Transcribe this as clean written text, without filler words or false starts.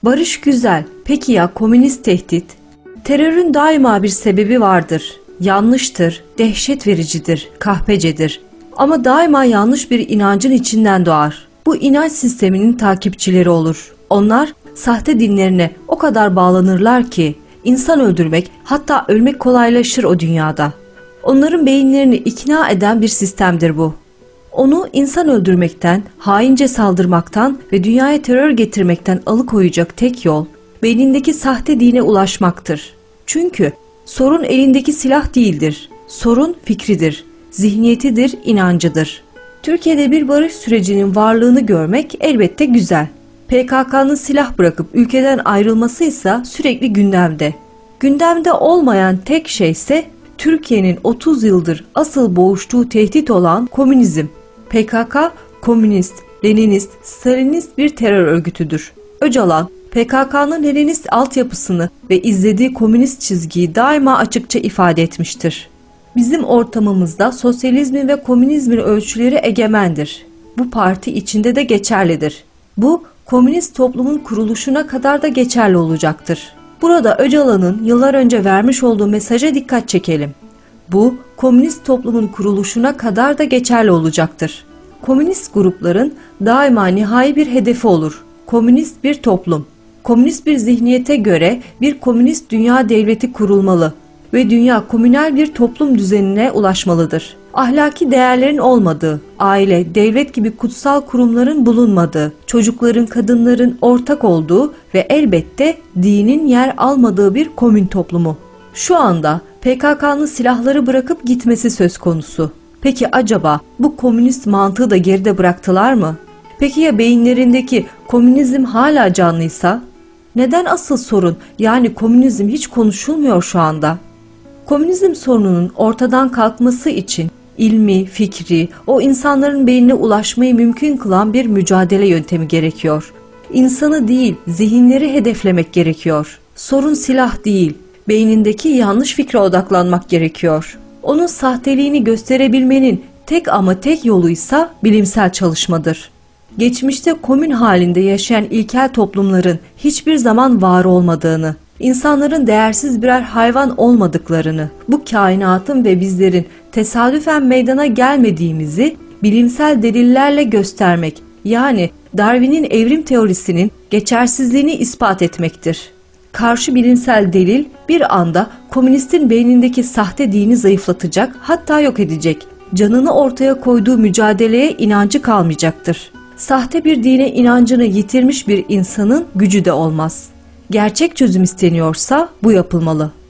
Barış güzel. Peki ya komünist tehdit? Terörün daima bir sebebi vardır. Yanlıştır, dehşet vericidir, kahpecedir. Ama daima yanlış bir inancın içinden doğar. Bu inanç sisteminin takipçileri olur. Onlar sahte dinlerine o kadar bağlanırlar ki insan öldürmek, hatta ölmek kolaylaşır o dünyada. Onların beyinlerini ikna eden bir sistemdir bu. Onu insan öldürmekten, haince saldırmaktan ve dünyaya terör getirmekten alıkoyacak tek yol, beynindeki sahte dine ulaşmaktır. Çünkü sorun elindeki silah değildir. Sorun fikridir, zihniyetidir, inancıdır. Türkiye'de bir barış sürecinin varlığını görmek elbette güzel. PKK'nın silah bırakıp ülkeden ayrılması ise sürekli gündemde. Gündemde olmayan tek şey ise Türkiye'nin 30 yıldır asıl boğuştuğu tehdit olan komünizm. PKK, komünist, Leninist, Stalinist bir terör örgütüdür. Öcalan, PKK'nın Leninist altyapısını ve izlediği komünist çizgiyi daima açıkça ifade etmiştir. Bizim ortamımızda sosyalizmin ve komünizmin ölçüleri egemendir. Bu parti içinde de geçerlidir. Bu, komünist toplumun kuruluşuna kadar da geçerli olacaktır. Burada Öcalan'ın yıllar önce vermiş olduğu mesaja dikkat çekelim. Bu, komünist toplumun kuruluşuna kadar da geçerli olacaktır. Komünist grupların daima nihai bir hedefi olur. Komünist bir toplum. Komünist bir zihniyete göre bir komünist dünya devleti kurulmalı ve dünya komünel bir toplum düzenine ulaşmalıdır. Ahlaki değerlerin olmadığı, aile, devlet gibi kutsal kurumların bulunmadığı, çocukların, kadınların ortak olduğu ve elbette dinin yer almadığı bir komün toplumu. Şu anda PKK'nın silahları bırakıp gitmesi söz konusu. Peki acaba bu komünist mantığı da geride bıraktılar mı? Peki ya beyinlerindeki komünizm hala canlıysa? Neden asıl sorun, yani komünizm, hiç konuşulmuyor şu anda? Komünizm sorununun ortadan kalkması için ilmi, fikri, o insanların beynine ulaşmayı mümkün kılan bir mücadele yöntemi gerekiyor. İnsanı değil, zihinleri hedeflemek gerekiyor. Sorun silah değil, beynindeki yanlış fikre odaklanmak gerekiyor. Onun sahteliğini gösterebilmenin tek ama tek yoluysa bilimsel çalışmadır. Geçmişte komün halinde yaşayan ilkel toplumların hiçbir zaman var olmadığını, insanların değersiz birer hayvan olmadıklarını, bu kainatın ve bizlerin tesadüfen meydana gelmediğimizi bilimsel delillerle göstermek, yani Darwin'in evrim teorisinin geçersizliğini ispat etmektir. Karşı bilimsel delil bir anda komünistin beynindeki sahte dini zayıflatacak, hatta yok edecek. Canını ortaya koyduğu mücadeleye inancı kalmayacaktır. Sahte bir dine inancını yitirmiş bir insanın gücü de olmaz. Gerçek çözüm isteniyorsa bu yapılmalı.